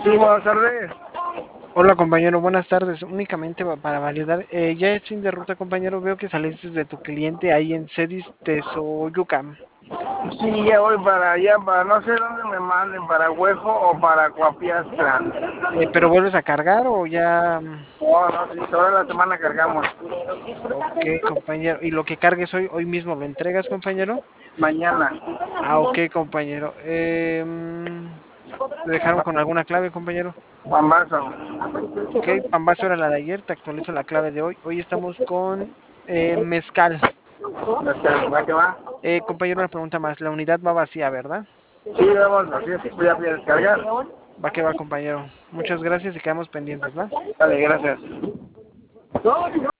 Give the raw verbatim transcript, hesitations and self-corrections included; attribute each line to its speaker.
Speaker 1: Sí, buenas tardes.
Speaker 2: Hola compañero, buenas tardes. Únicamente va- para validar, eh, ya es fin de ruta compañero, veo que saliste de tu cliente ahí en Cedis Tezoyucam,
Speaker 1: Sí, ya voy para allá, para no sé dónde me manden, para Huejo o para Coapiastra.
Speaker 2: eh, pero vuelves a cargar o ya... mm,
Speaker 1: Oh, no, sí, toda la semana cargamos.
Speaker 2: Ok compañero, y lo que cargues hoy, hoy mismo lo entregas compañero.
Speaker 1: Mañana.
Speaker 2: Ah, ok compañero. Eh, mm, ¿te dejaron con alguna clave compañero?
Speaker 1: Pambazo.
Speaker 2: Ok, Pambazo era la de ayer, te actualizo la clave de hoy. Hoy estamos con eh, Mezcal.
Speaker 1: ¿Va que va?
Speaker 2: Eh, compañero, una pregunta más, la unidad va vacía, ¿verdad?
Speaker 1: Sí, vamos, así es, ya voy a descargar.
Speaker 2: Va que va compañero. Muchas gracias y quedamos pendientes, ¿va?
Speaker 1: Dale, gracias.